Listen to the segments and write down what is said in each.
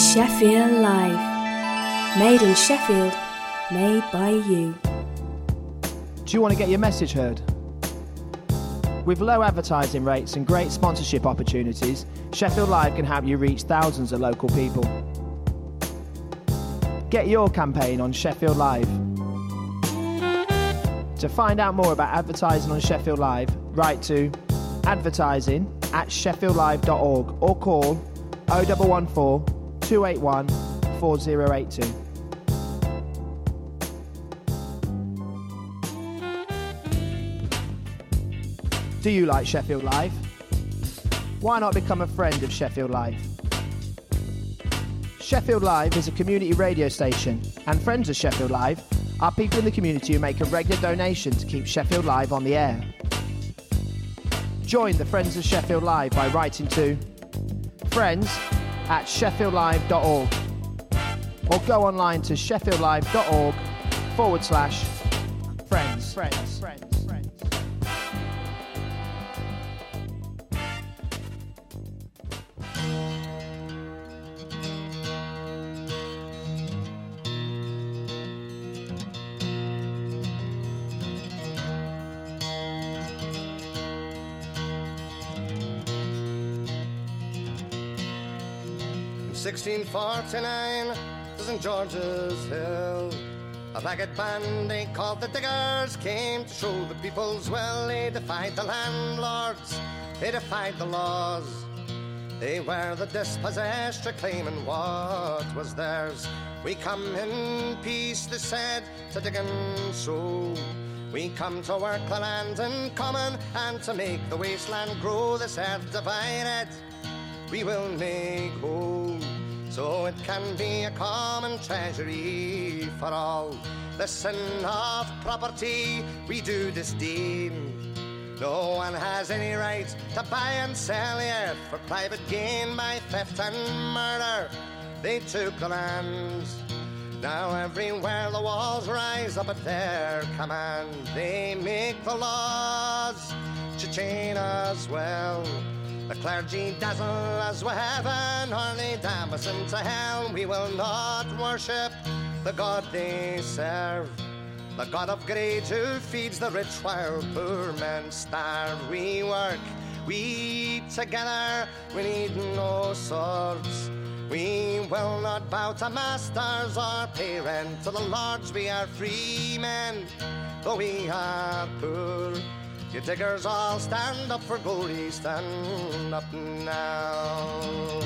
Sheffield Live. Made in Sheffield, made by you. Do you want to get your message heard? With low advertising rates and great sponsorship opportunities, Sheffield Live can help you reach thousands of local people. Get your campaign on Sheffield Live. To find out more about advertising on Sheffield Live, write to advertising@sheffieldlive.org or call 0114 281 4082. Do you like Sheffield Live? Why not become a friend of Sheffield Live? Sheffield Live is a community radio station, and friends of Sheffield Live are people in the community who make a regular donation to keep Sheffield Live on the air. Join the Friends of Sheffield Live by writing to friends@sheffieldlive.org or go online to sheffieldlive.org/friends. In 1649, St. George's Hill, a ragged band they called the Diggers came to show the people's will. They defied the landlords, they defied the laws. They were the dispossessed, reclaiming what was theirs. We come in peace, they said, to dig and sow. We come to work the land in common and to make the wasteland grow. This earth divided, we will make whole, so it can be a common treasury for all. The sin of property we do disdain. No one has any right to buy and sell the earth for private gain. By theft and murder they took the lands. Now everywhere the walls rise up at their command. They make the laws to chain us well. The clergy dazzle us with heaven, or they damn us into hell. We will not worship the God they serve, the God of greed who feeds the rich while poor men starve. We work, we eat together, we need no swords. We will not bow to masters or pay rent to the lords. We are free men, though we are poor. You diggers all stand up for glory, stand up now.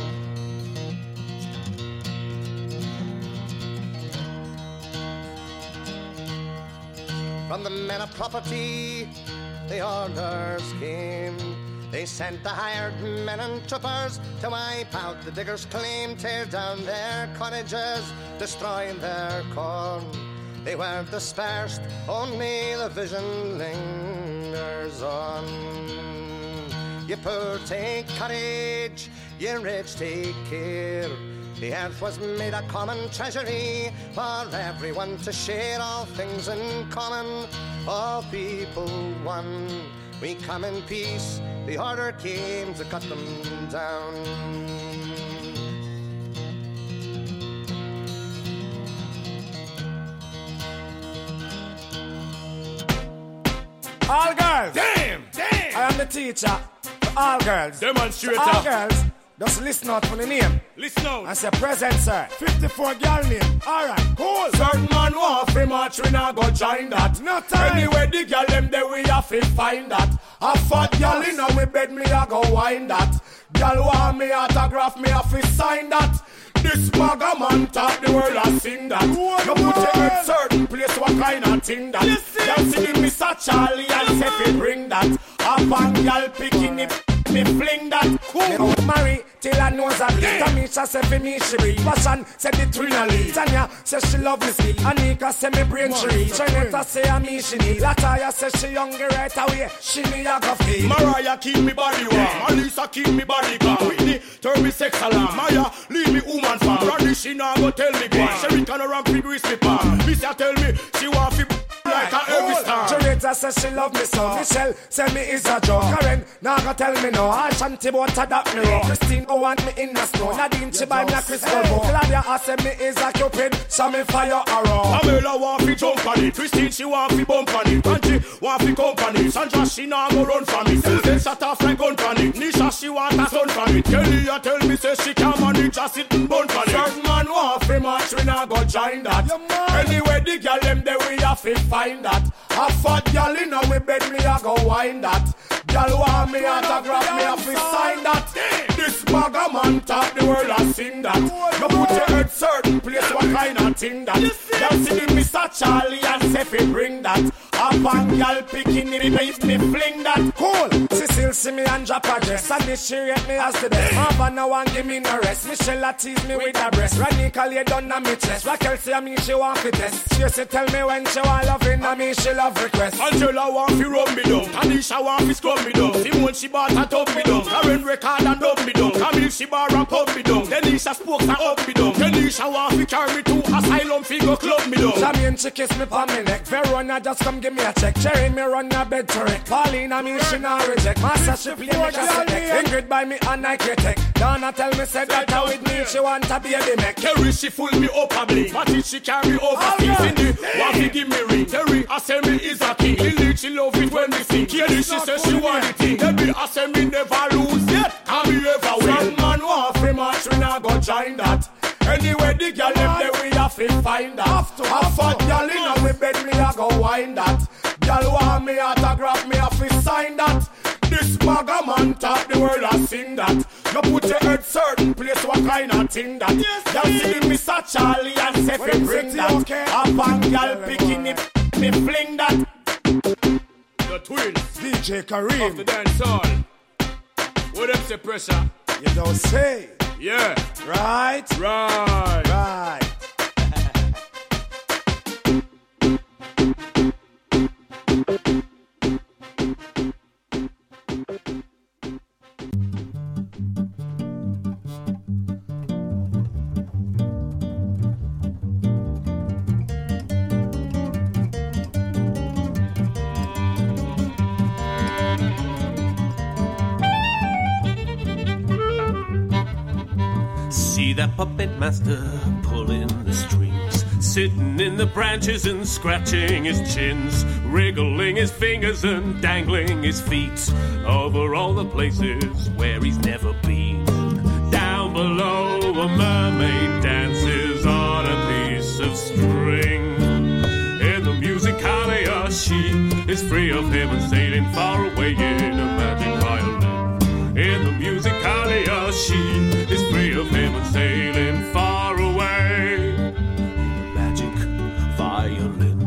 From the men of property, the orders came. They sent the hired men and troopers to wipe out the diggers' claim, tear down their cottages, destroy their corn. They were dispersed, only the vision lingers on. You poor take courage, you rich take care. The earth was made a common treasury for everyone to share, all things in common, all people one. We come in peace, the order came to cut them down. All girls. Damn. I am the teacher. All girls. Demonstrator. All girls. Just listen out for the name. Listen out. I say present, sir. 54 girl name. Alright, cool. Certain man want fi march, we not go join that. No time. Anyway, the girl them there we have to find that. A fat girl in a me bed, me a go wind that. Girl want me autograph, me have to sign that. This maga man talk, the world has seen that. You put your head certain place, what kind of thing that? Y'all see Mr. Charlie and say fi bring that. A bang y'all picking it, me fling that. Cool. Marry till I knows that. Tamisha say for me she be passion, say the trinally. Tanya say she love me ski. Anika say me brain tree. Janetta say a me she need. Lataya say she younger right away. She need a coffee. Mariah keep me body warm. Alisa keep me body calm. Whitney turn me sex alarm. Maya leave me woman farm. Randy she now go tell me go. Sherry can around free grease me palm. Missy tell me she want fi like a heavy star. Julieta says she love me so. Michelle say me is a joke. Karen, now go tell me no. All shanty boat adapt me wrong. Christine go want me in the snow. Nadine she buy me a crystal ball. Claudia say me is a cupid. So me fire arrow. Pamela want fi jump on it. Christine she want fi bump on it. Angie want fi company. Sandra she nah go run from it. Susan shut off like gun from it. Nisha she want a son from it. Kelly a tell me say she can't manage just sit and bun from it. Certain man want fi match we nah go join that. Anyway the girl them there we have to find that. A fat girl in we bed me a go wine that. Girl want me autograph me a fi sign that. This bugger man talk the world a sing that. You put your head certain place what kind of thing that. Girl see the Mr. Charlie and say fi bring that. A bang girl picking it if me fling that. Cool. Cecile see me and drop a dress and this she rate me as the best. Havana want give me no rest. Michelle a tease me with her breast. Ranika lay down on me chest. Raquel say me she want fi test. She say tell me when she want loving and me she love request. Angela want fi rub me down. Tanisha want fi scrub me down. Simone she bought a tub me down. Karen record and dub me down. Camille she bar and pub me down. Denisha spokes and up me down. Denisha want fi carry me to asylum fi go club me down. Jamie she kiss me pa me neck. Verona just come give me a check. Cherry me run a bed to wreck. Paulina me she not reject. Master she play me cassette. Ingrid buy me a Nike tech. Donna tell me say that her with me she want a baby neck. Kerry she full me up a bling. Matty she carry overseas. Cindy want to give me ring. Terry I say me is a king. Lily she love it when we sing. Kelly she say she want it thing. Debbie I say me never lose yet. Can me ever win. Some man want free match we not go join that. Anyway the girl them there we have to find that. A fat girl in we bed me a go wine that. Girl want me autograph me have to sign that. This maga man talk the world a sing that. You put your head certain place what kind of thing that. Girl see the Mr. Charlie and say fi bring that. A bang girl picking it me fling that. The twins DJ Kareem of the dance hall. What them say pressure? You don't say. Yeah. Right. See that puppet master pulling the strings, sitting in the branches and scratching his chins, wriggling his fingers and dangling his feet over all the places where he's never been. Down below a mermaid dances on a piece of string. In the musicalia she is free of him and sailing far away in a magic violin. In the musicalia she is free of him and sailing far away. Magic violin.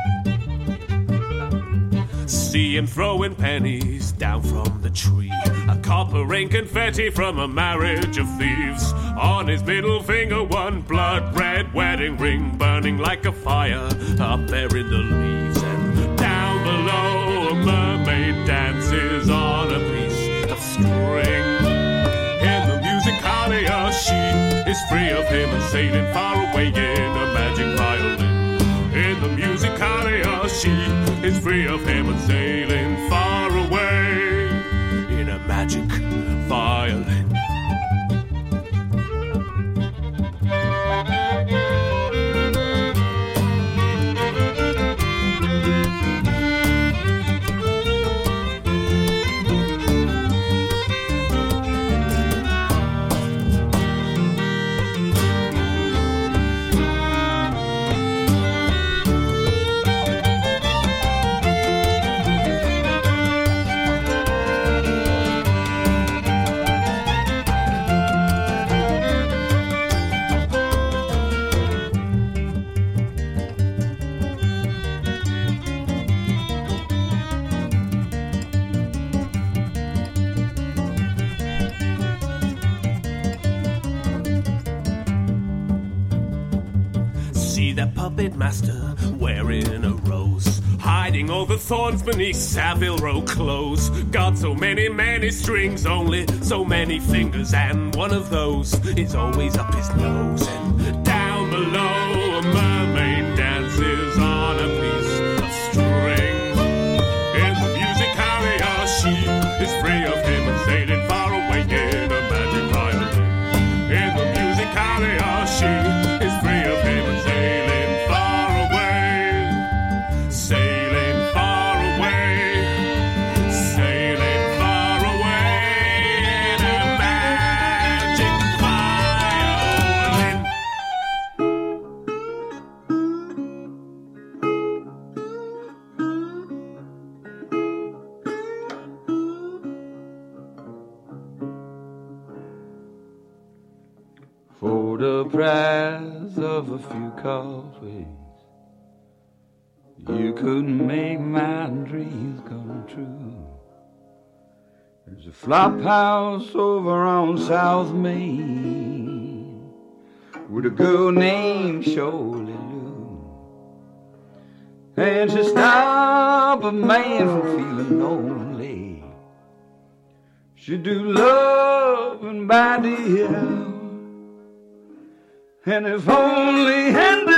See him throwing pennies down from the tree, a copper ring confetti from a marriage of thieves. On his middle finger one blood red wedding ring burning like a fire up there in the leaves. And down below a mermaid dances on a piece of string. In the musicalia she is free of him and sailing far away in a magic violin. In the musicalia she is free of him and sailing far away in a magic violin. That puppet master wearing a rose, hiding all the thorns beneath Savile Row clothes. Got so many strings, only so many fingers, and one of those is always up his nose. And down below a mermaid dances on a piece of for the price of a few coffees. You couldn't make my dreams come true. There's a flop house over on South Main with a girl named Shirley Lou, and she stopped a man from feeling lonely. She do loving by the hour, and if only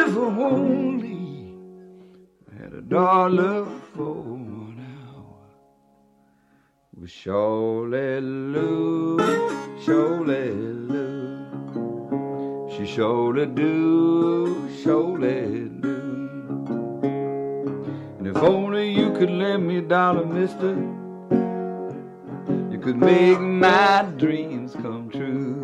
had $1 for an hour. With Shirley Lou, Shirley Lou, she surely do, surely do. And if only you could lend me $1, mister, you could make my dreams come true.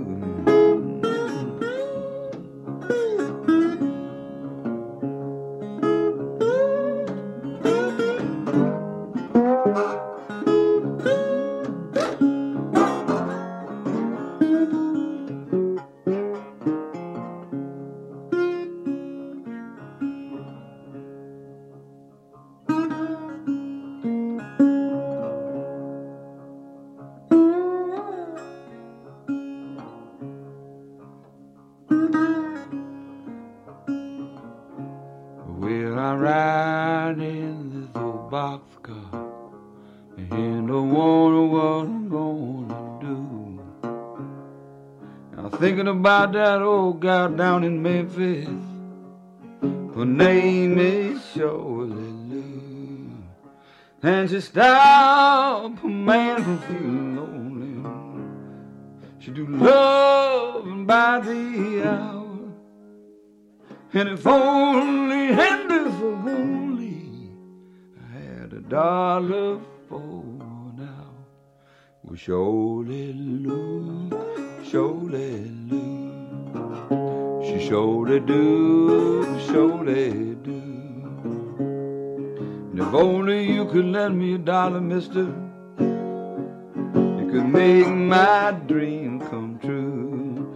Thinking about that old gal down in Memphis, her name is Shirley Lou, and she stopped a man from feeling lonely. She do loving by the hour, and if only, and if only I had $1 for an hour. With Shirley Lou, Shirley Lou, she surely do, surely do. And if only you could lend me $1, mister, you could make my dream come true.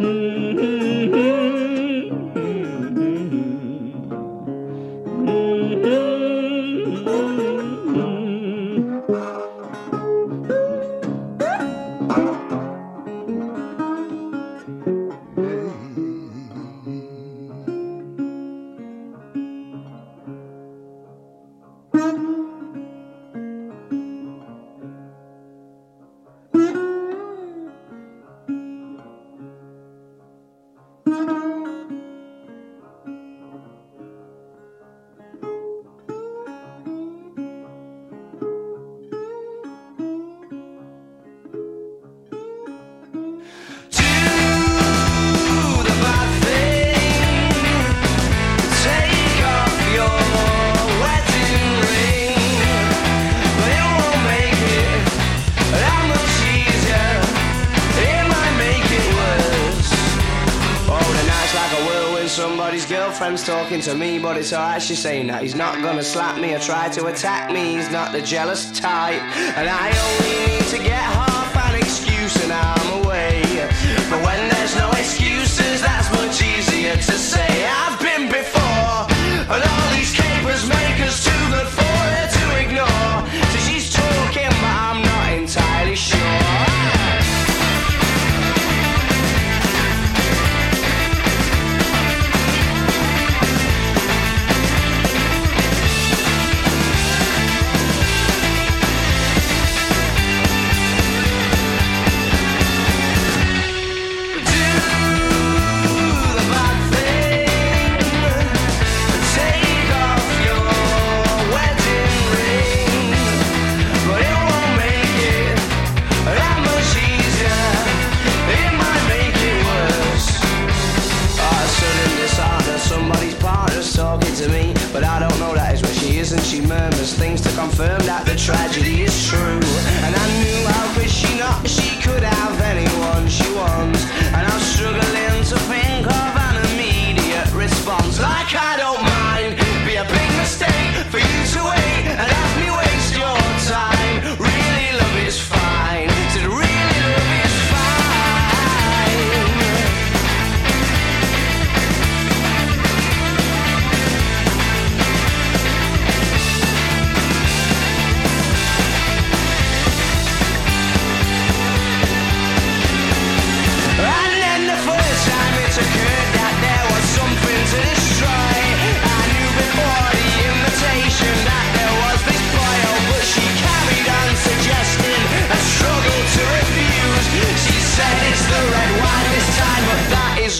Girlfriend's talking to me, but it's alright, she's saying that he's not gonna slap me or try to attack me. He's not the jealous type, and I only need to get half an excuse and I'm away. But when there's no excuses, that's much easier to say. I've been before, and all these capers make us too good for her to ignore. So she's talking, but I'm not entirely sure.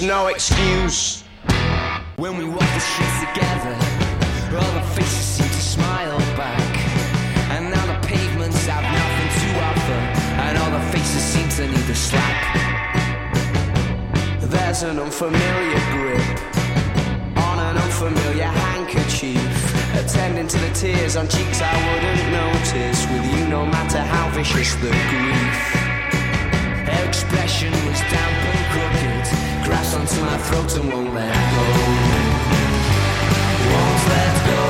no excuse. When we walk the streets together, all the faces seem to smile back. And now the pavements have nothing to offer, and all the faces seem to need a slap. There's an unfamiliar grip on an unfamiliar handkerchief, attending to the tears on cheeks I wouldn't notice with you, no matter how vicious the grief. Her expression was damp and crooked, grasped onto my throat and won't let go. Won't let go.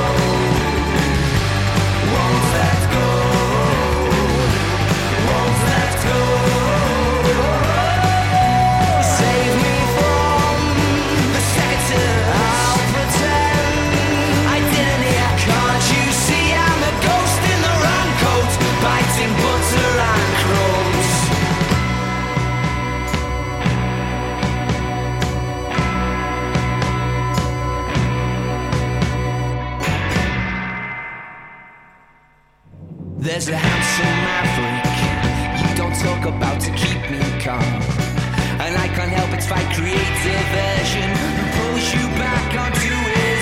Won't let go. Won't let go. Save me from the second. I'll pretend I didn't hear. Can't you see I'm a ghost in the wrong coat, biting butter and crumbs? There's a handsome maverick you don't talk about to keep me calm, and I can't help but fight creative version who pulls you back onto his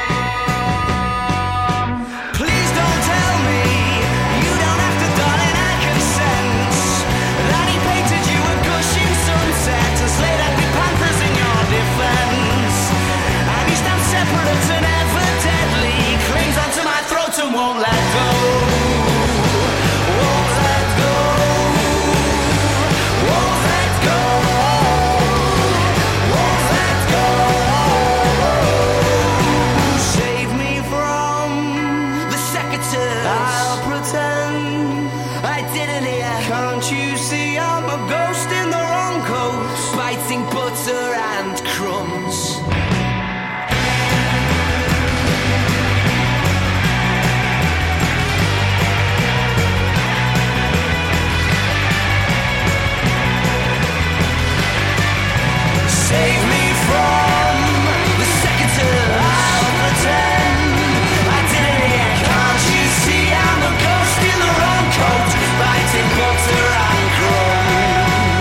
arm. Please don't tell me you don't have to, darling, I can sense that he painted you a gushing sunset and slayed happy panthers in your defense, and he stands separate and ever deadly, clings onto my throat and won't let go. Butter and crumbs. Save me from the secretary. I'll pretend I didn't hear. Can't you see I'm a ghost in the wrong coat, biting butter and crumbs?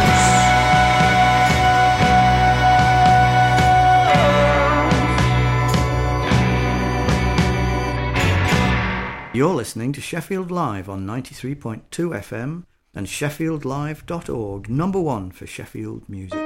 You're listening to Sheffield Live on 93.2 FM and sheffieldlive.org, number one for Sheffield music.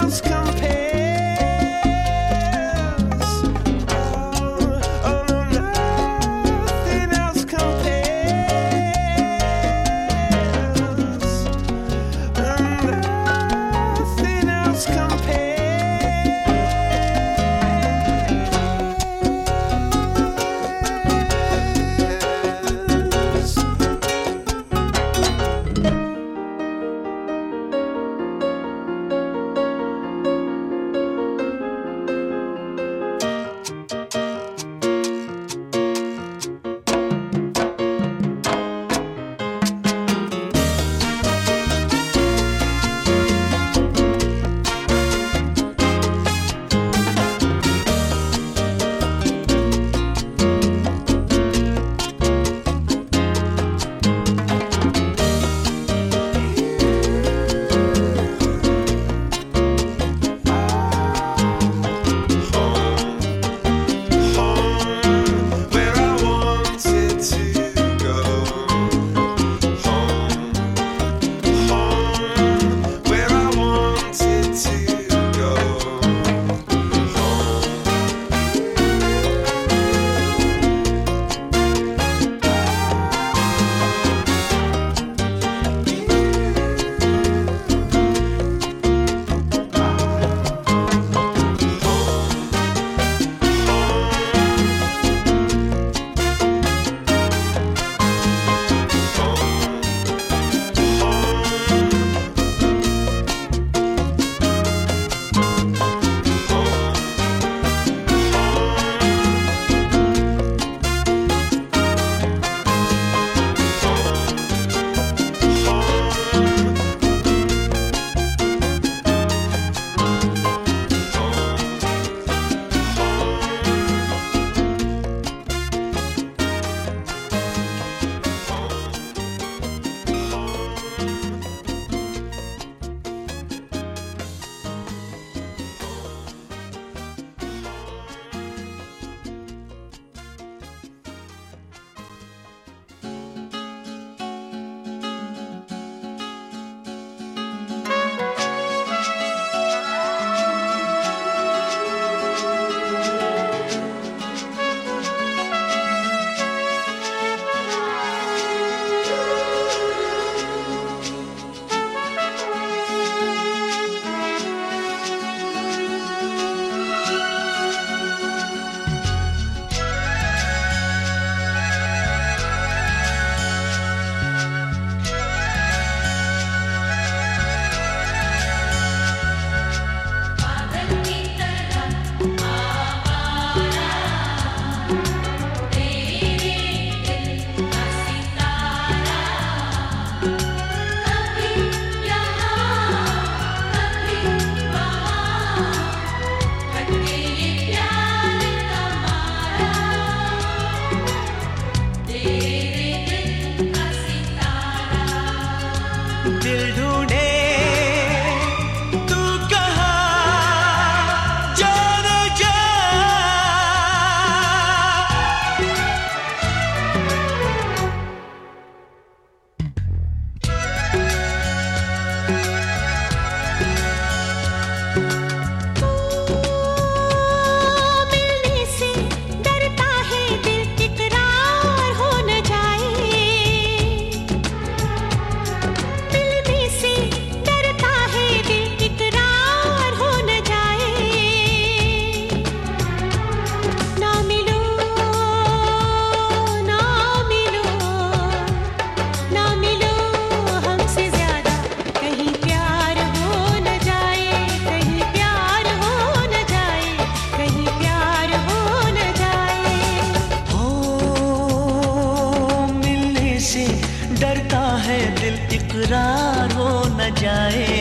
इकरार हो न जाए,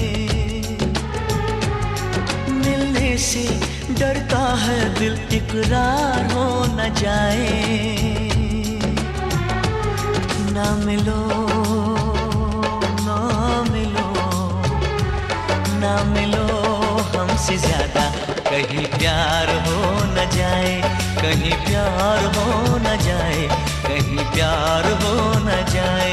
मिलने से डरता है दिल इकरार हो न जाए। ना मिलो ना मिलो ना मिलो हमसे ज्यादा, कहीं प्यार हो न जाए, कहीं प्यार हो न जाए, कहीं प्यार हो न जाए।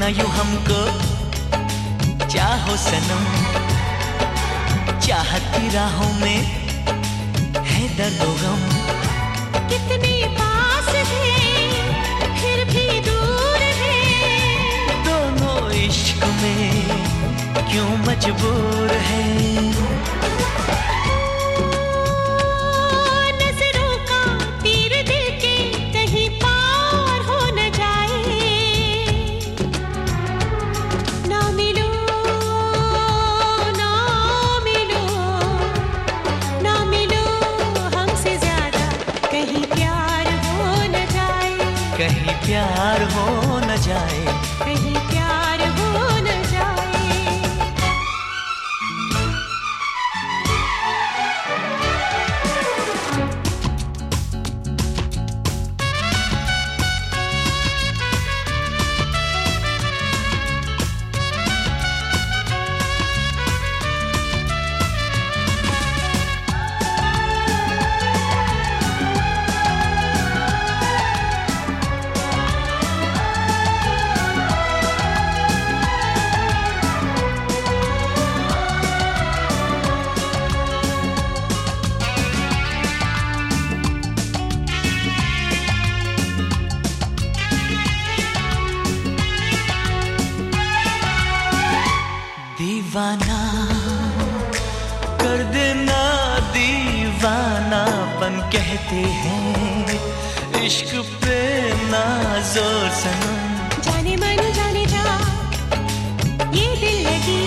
ना यूं हमको चाहो सनम, चाहत की राहों में है दर्द व गम। कितने पास थे फिर भी दूर है, दोनों इश्क में क्यों मजबूर है। नजरों का तीर दिल के कहीं पार हो न जाए, ना मिलो ना मिलो ना मिलो हमसे ज्यादा, कहीं प्यार हो न जाए, कहीं प्यार हो न जाए, कहीं प्यार हो न जाए। दीवाना कर देना, दीवानापन कहते हैं इश्क पे ना जोर सनम। जाने मन जाने जा ये दिल लगी,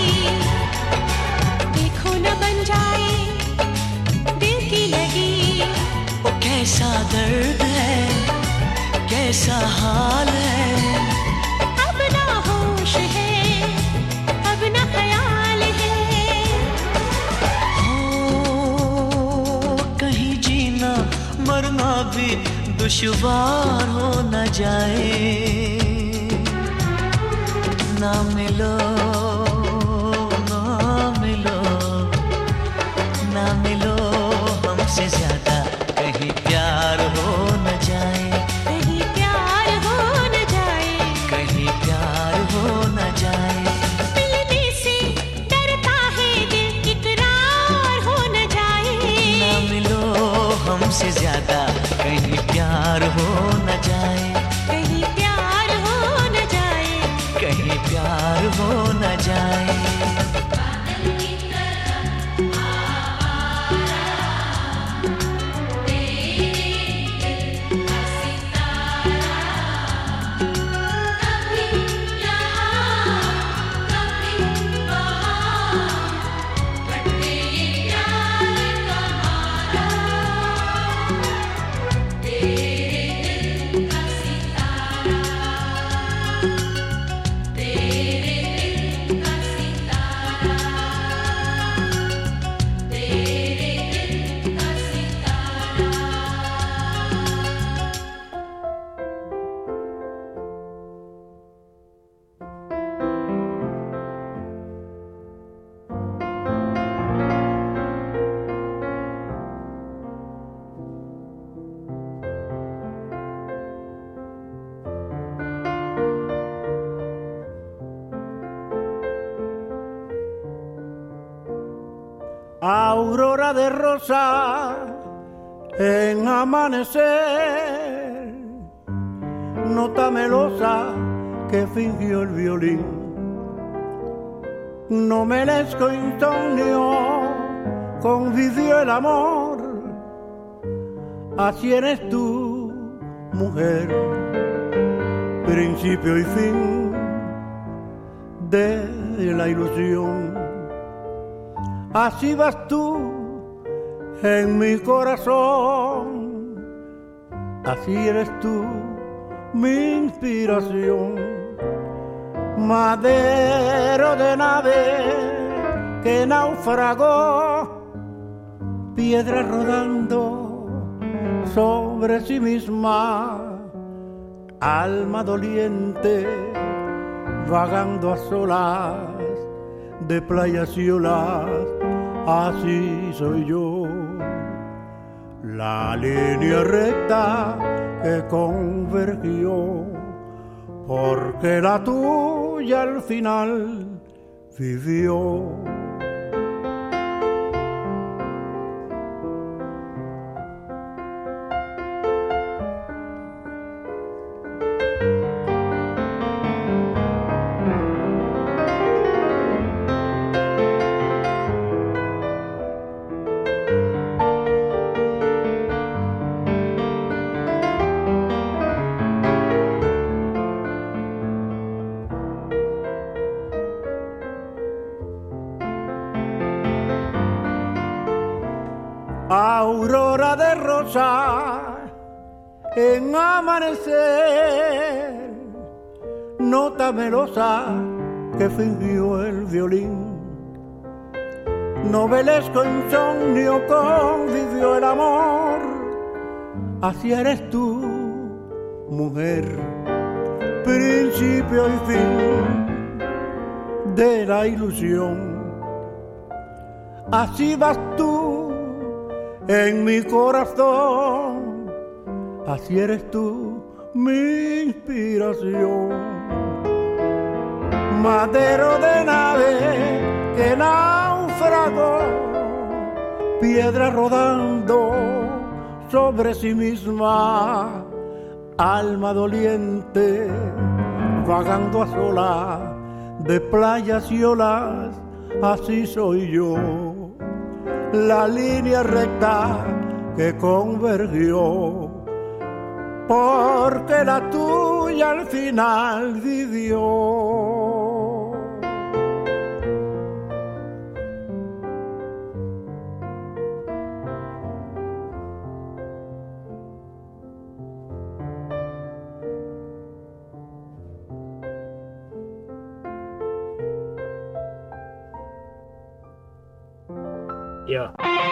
देखो न बन जाए दिल की लगी। वो कैसा दर्द है, कैसा हाल है, अब ना होश है, अब ना ख्याल है। कहीं जीना मरना भी दुश्वार हो न जाए, ना मिलो ना मिलो ना मिलो हमसे ज्यादा, कहीं प्यार हो न जाए, कहीं प्यार हो न जाए, कहीं प्यार हो न जाए। मिलने से डरता है दिल, इकरार हो न जाए, ना मिलो हमसे ज्यादा, कहीं प्यार हो न जाए, कहीं प्यार हो न जाए, कहीं प्यार हो न जाए। Aurora de rosa en amanecer, nota melosa que fingió el violín, novelesco insomnio convivió el amor, así eres tú, mujer, principio y fin de la ilusión. Así vas tú en mi corazón, así eres tú mi inspiración. Madero de nave que naufragó, piedra rodando sobre sí misma, alma doliente vagando a solas de playas y olas. Así soy yo, la línea recta que convergió, porque la tuya tuya al final vivió. Aurora de rosa en amanecer, nota melosa que fingió el violín, novelesco insomnio convivió el amor. Así eres tú, mujer, principio y fin de la ilusión. Así vas tú en mi corazón, así eres tú, mi inspiración. Madero de nave que naufragó, piedra rodando sobre sí misma, alma doliente vagando a solas de playas y olas, así soy yo. La línea recta que convergió, porque la tuya al final vivió. Yeah.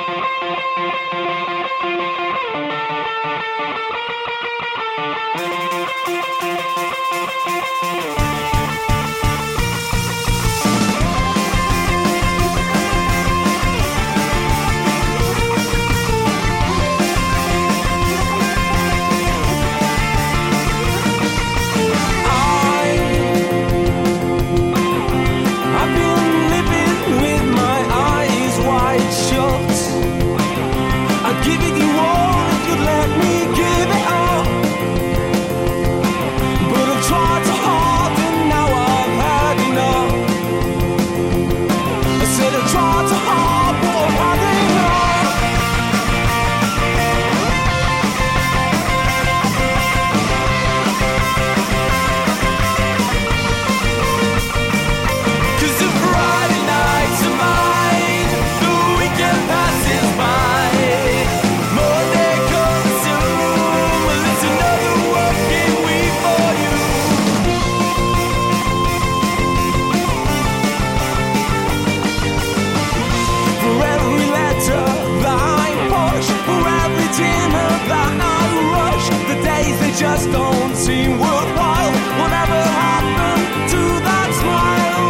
Just don't seem worthwhile. Whatever happened to that smile?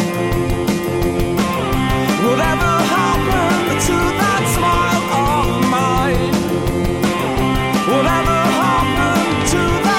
Whatever happened to that smile of mine? Whatever happened to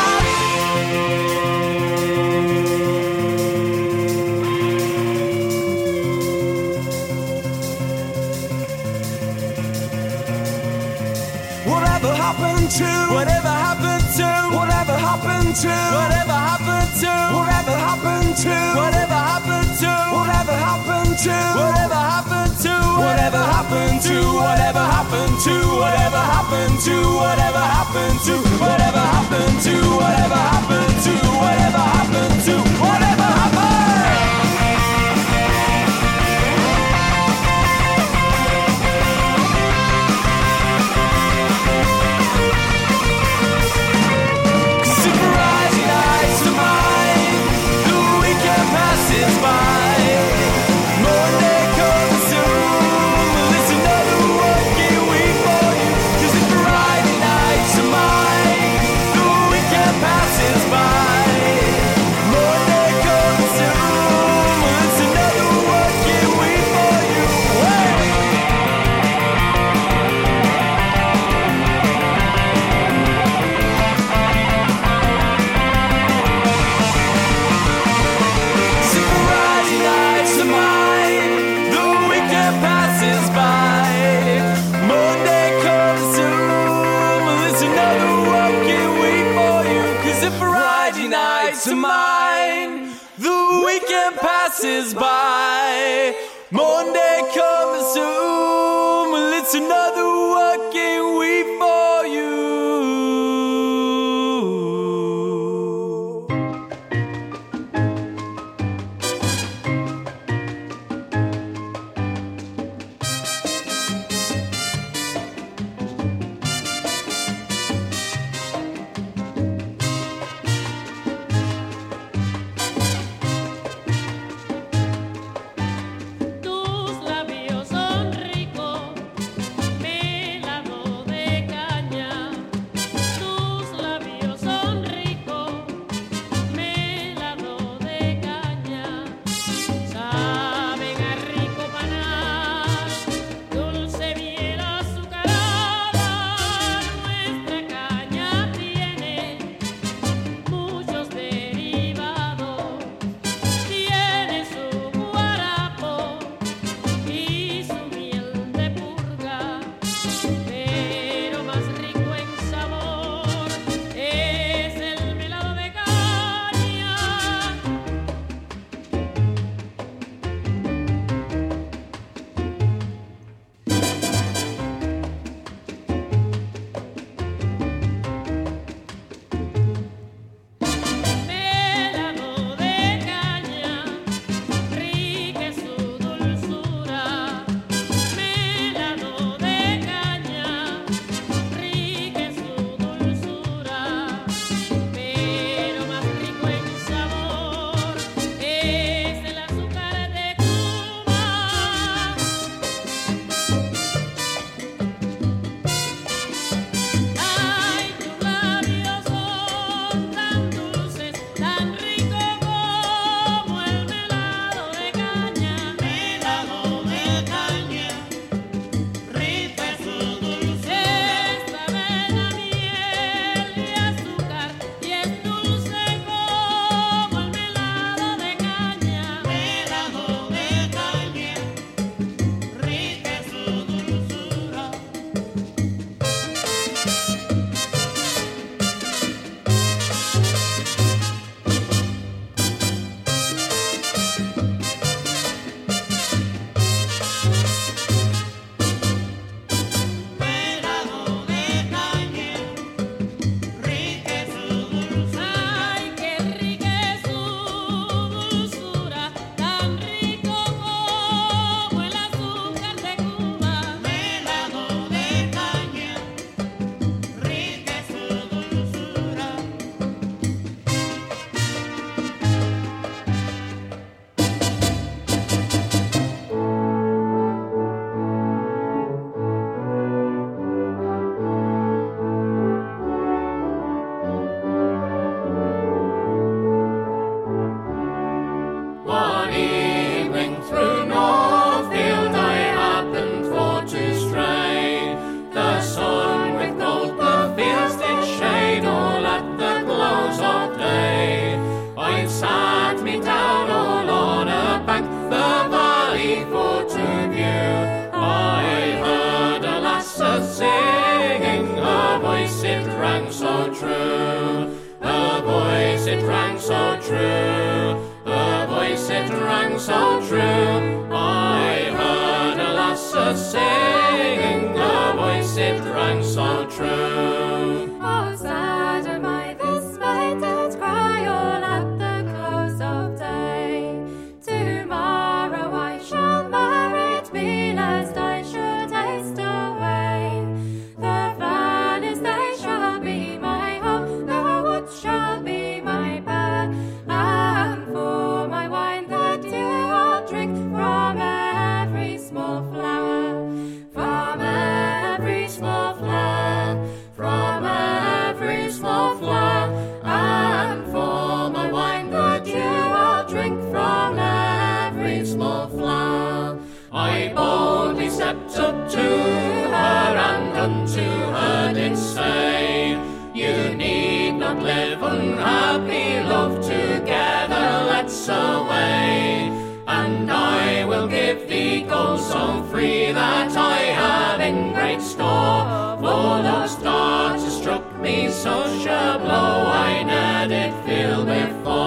that? Whatever happened to? Whatever happened to? Whatever happened to? Whatever happened to? Whatever happened to? Whatever happened to? Whatever happened to? Whatever happened to? Whatever happened to? Whatever happened to? Whatever happened to? Whatever happened to? Whatever happened to? Whatever happened to? Whatever happened to? Whatever happened? By to mine. The weekend passes by. Monday comes soon. Well, it's another working week for you. Such a blow I never did feel before.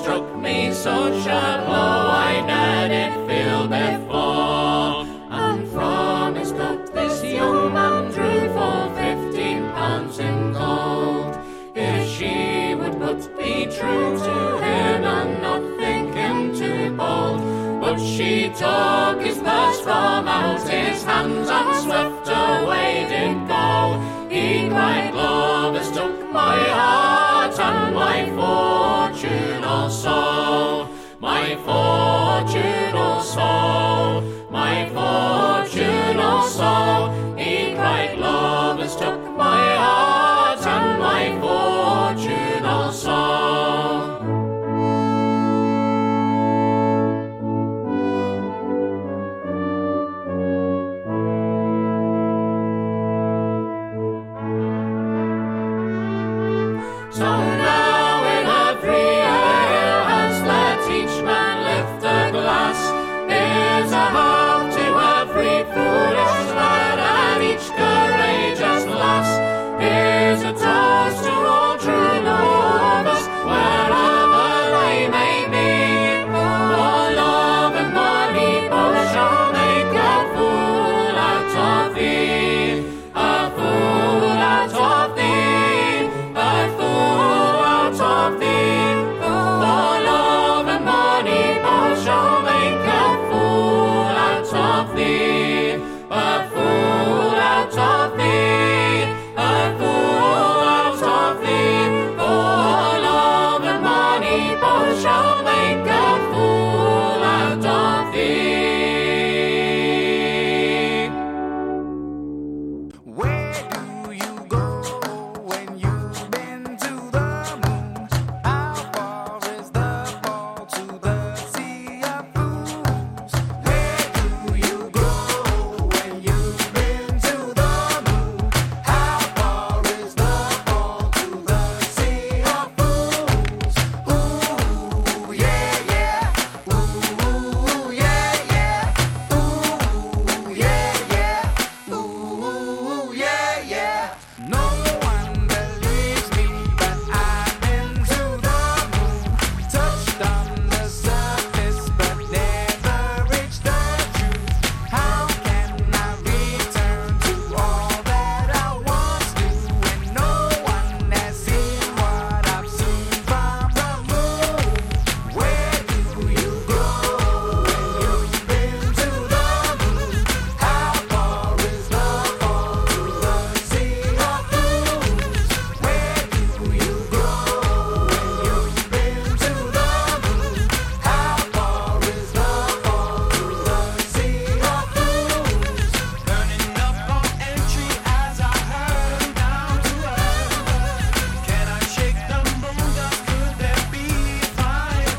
struck me such a blow I ne'er did feel before. And from his cup this young man drew for £15 in gold. If she would but be true to him and not think him too bold. But she took his purse from out his hands and swept away did go. He cried, Glovis took my heart and my fortune also. My fortune also. My fortune also. He cried, Glovis took my heart and my fortune also. So now in every alehouse let each man lift a glass. Here's a health to every foolish lad and each courageous lass. Here's a toast to all true lovers wherever they may be. For love and money both shall make a fool out of thee. A fool out of thee. A fool out of thee. For love and money both shall make a fool out of thee. A fool out of thee. A fool out of thee. For love and money both shall make a fool out of thee. Where do you go when you've been to the moon? How far is the fall to the sea of fools? Where do you go when you've been to the moon? How far is the fall to the sea of fools? Ooh, yeah, yeah. Ooh, yeah, yeah. Ooh, yeah, yeah. Ooh, yeah, yeah. No one believes me, but I've been to the moon. Touched on the surface, but never reached the truth. How can I return to all that I once knew when no one has seen what I've seen from the moon? Where do you go when you've been to the moon? How far is the fall to the sea of fools? Where do you go when you've been to the moon? How far is the fall to the sea of fools? Burning up on entry as I heard down to earth. Can I shake the moon dust? Could there be fire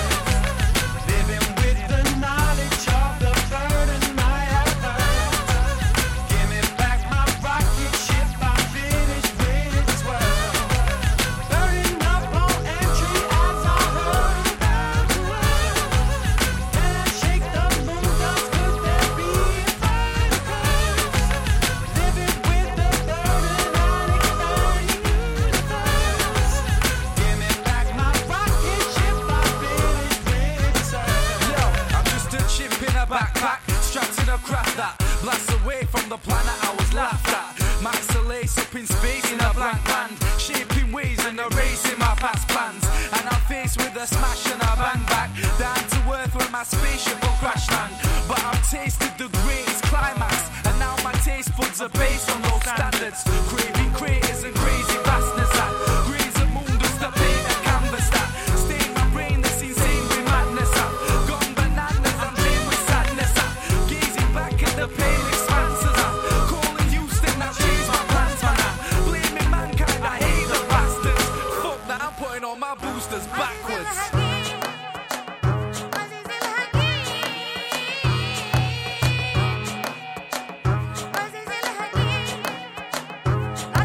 curse? Living with the knowledge of the burden I have earned. Give me back my rocket ship, I'm finished with this world. Burning up on entry as I heard down to earth. Can I shake the moon dust? Could there be fire curse? Living with the burden and expanding universe. Give me back my rocket ship, I'm finished with this earth. Yo, I'm just a chimp in a backpack, strapped in a craft that blasts away from the planet I was laughed at. Max a lace up in space in a blank band, shaping ways and erasing my past plans. And I'm faced with a smash and a bang back, down to earth where my spaceship will crash land. But I've tasted the greatest climax, and now my taste buds are based on those standards. Craving craters and crazy vastness that graze the moon just to paint a canvas that stain my brain that's insane with madness. I've gone bananas and drained with sadness. I'm gazing back at the pale expanses. I'm calling Houston, I've changed my plans, man. I'm blaming mankind, I hate the bastards. Fuck that, I'm putting all my boosters backwards. I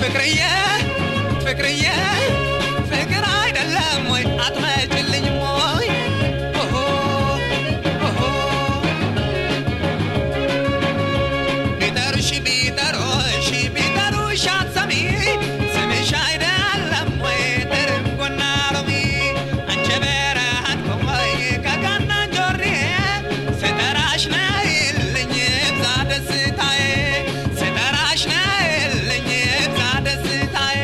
ፍቅርዬ ፍቅርዬ ፍቅር አይደለም ወይ አትመጭልኝም ወይ ኦሆ ኦሆ ቢጠሩሽ ቢጠሩሽ ቢጠሩሽ አትሰሚ ስምሽ አይደለም ወይ ትርንጎና ሎሚ አንቺ በረሃን ቆይ ከጋና ጆሬ ስጠራሽ ነይልኝ ብዛ ደስታዬ ስጠራሽ ነይልኝ ብዛ ደስታዬ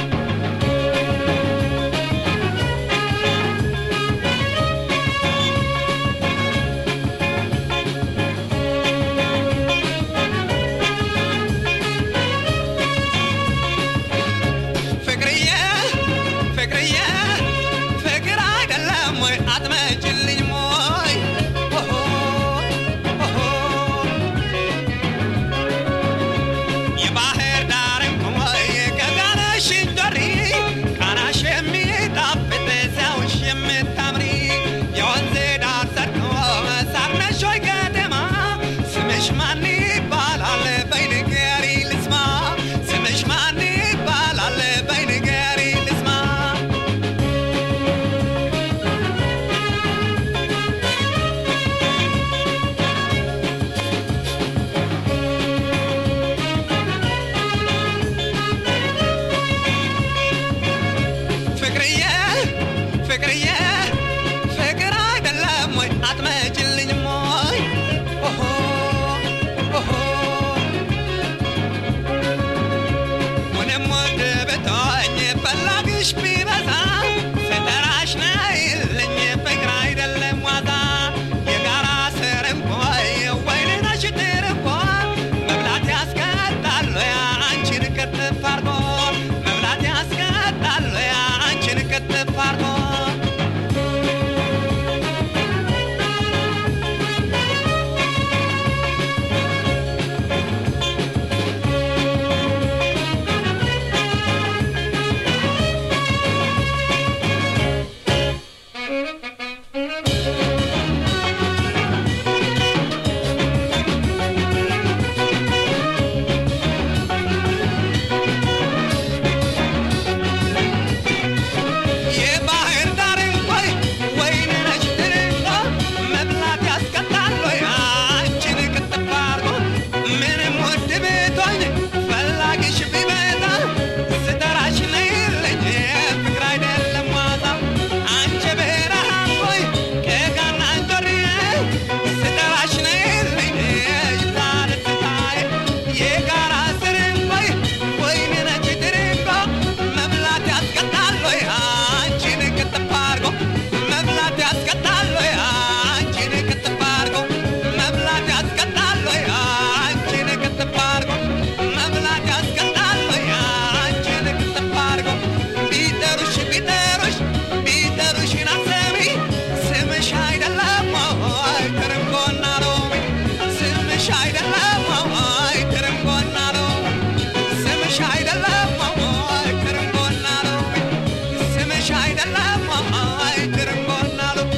ፍቅርዬ ፍቅርዬ ፍቅር አይደለም ወይ አትመጭልኝም ወይ ኦሆ ኦሆ የባህር ዳርም ቆይ ከጋነሽ እንጆሪ ቃናሽ የሚጣፍጥ ሲያውሽ የምታምሪ የወንዝ ዳር ሰርቶ ሳርነሽ ወይ ከተማ ስምሽ ማን ይባላል በይ ንገሪ ልስማ ስምሽ ማን ይባላል በይ ንገሪ ልስማ ፍቅርዬ ፍቅርዬ ፍቅር አይደለም ወይ አትመጭልኝም ወይ ኦሆ ኦሆ ምንም ወድ ብትሆኝ ፈላጊሽ ቢበዛ ስጠራሽ ነይልኝ ፍቅር አይደለም ዋዛ የጋራ ስርም ቆይ ወይን ነሽ ትርቆ መብላት ያስቀጣል ያ አንቺን ክትፍ አርጎ መብላት ያስቀጣል ያ አንቺን ክትፍ አርጎ የባህር ዳርን ቆይ ወይን ነሽ ትርቆ መብላት ያስቀጣል ወይ አንቺን ክትፍ አርጎ ምንም ውድ ብትሆኝ ፈላጊሽ ቢበዛ ስጠራሽ ነይልኝ ፍቅር አይደለም ዋዛ አንቺ ብርሃን ቆይ ከጋና ጆሬ ስጠራሽ ነይልኝ ይብዛ ደስታዬ የጋራ ስርን ቆይ ወይን ነሽ ትርቆ መብላት ያስቀጣል ወይ አንቺን ክትፍ አርጎ መብላት ያስቀጣል ወይ አንቺን ክትፍ አርጎ መብላት ያስቀጣል ወይ አንቺን ክትፍ አርጎ መብላት ያስቀጣል ወይ አንቺን ክትፍ አርጎ ቢጠሩሽ ቢጠሩሽ ቢጠሩሽን አትሰሚ ስምሽ አይደለም ወይ ትርንጎና ሎሚ ስምሽ አይደለም ወይ ትርንጎና ሎሚ ስምሽ አይደለም ወይ ትርንጎና ሎሚ ስምሽ አይደለም ወይ ትርንጎና ሎሚ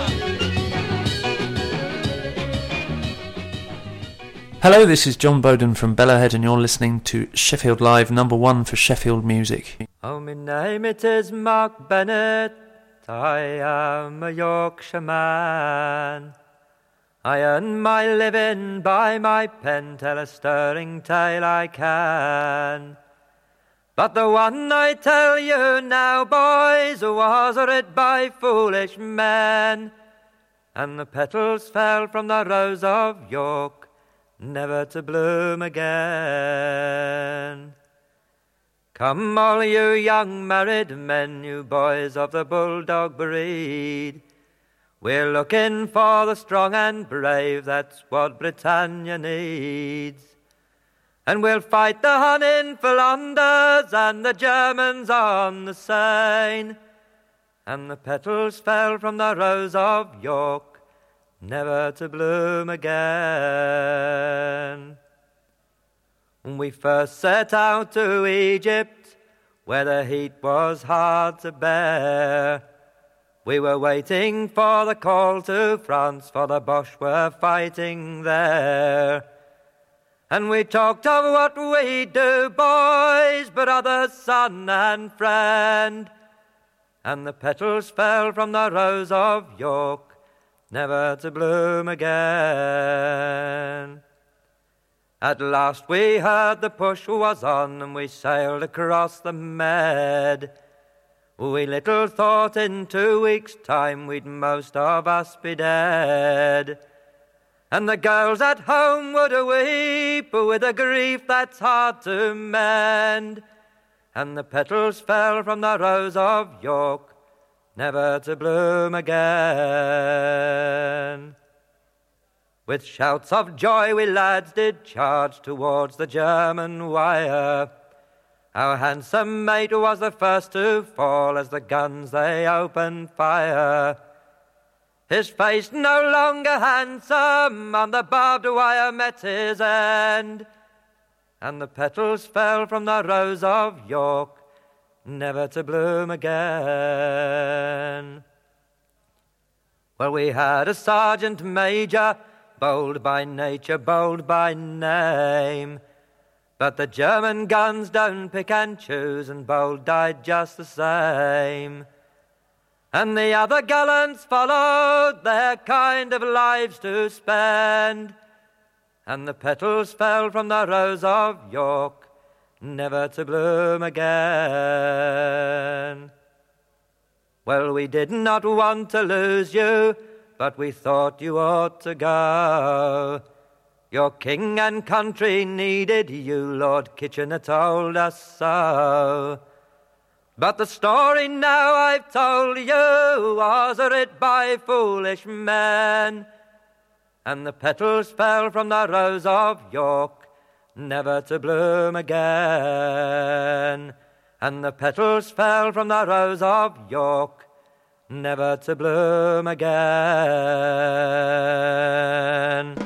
Hello, this is John Bowden from Bellowhead, and you're listening to Sheffield Live, #1 for Sheffield music. Oh, my name it is Mark Bennett. I am a Yorkshire man. I earn my living by my pen, tell a stirring tale I can. But the one I tell you now, boys, was writ by foolish men, and the petals fell from the rose of York, never to bloom again. Come all you young married men, you boys of the bulldog breed, we're looking for the strong and brave, that's what Britannia needs. And we'll fight the Hun in Flanders and the Germans on the Seine. And the petals fell from the rose of York, never to bloom again. When we first set out to Egypt, where the heat was hard to bear, we were waiting for the call to France, for the Boche were fighting there. And we talked of what we do, boys, brother, son and friend. And the petals fell from the rose of York, never to bloom again. At last we heard the push was on, and we sailed across the Med. We little thought in 2 weeks' time we'd most of us be dead. And the girls at home would weep with a grief that's hard to mend. And the petals fell from the rose of York, never to bloom again. With shouts of joy we lads did charge towards the German wire. Our handsome mate was the first to fall as the guns they opened fire. His face no longer handsome, on the barbed wire met his end. And the petals fell from the rose of York, never to bloom again. Well, we had a sergeant major, bold by nature, bold by name. But the German guns don't pick and choose, and bold died just the same. And the other gallants followed their kind of lives to spend. And the petals fell from the rose of York, never to bloom again. Well, we did not want to lose you, but we thought you ought to go. Your king and country needed you, Lord Kitchener told us so. But the story now I've told you was writ by foolish men. And the petals fell from the rose of York, never to bloom again. And the petals fell from the rose of York, never to bloom again.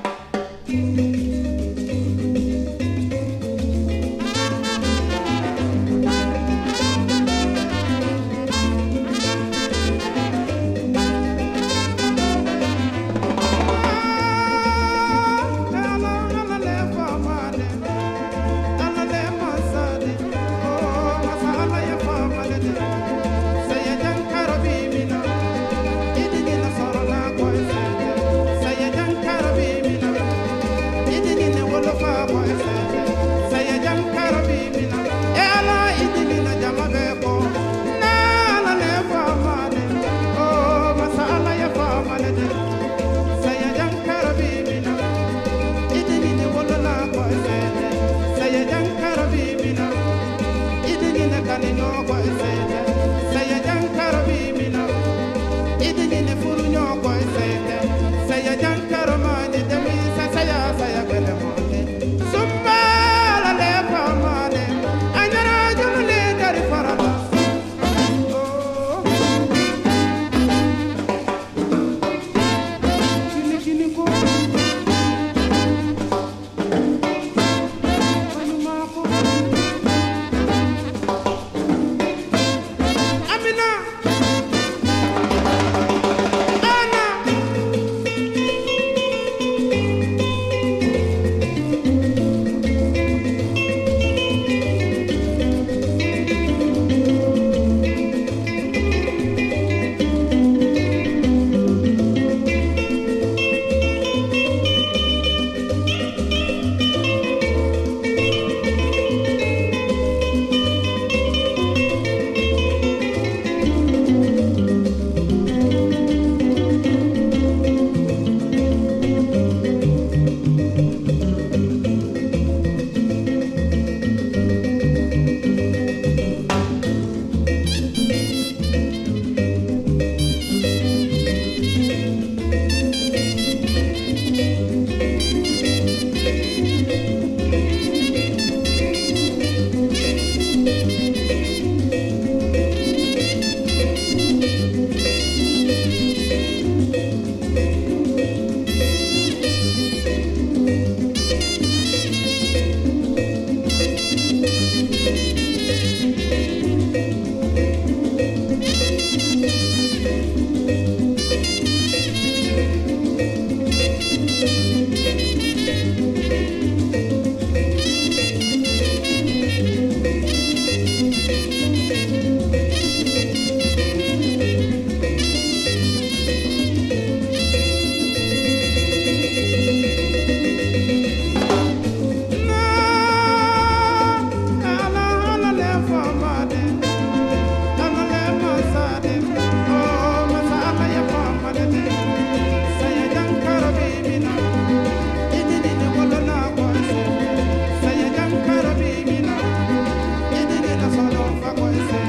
puede ser.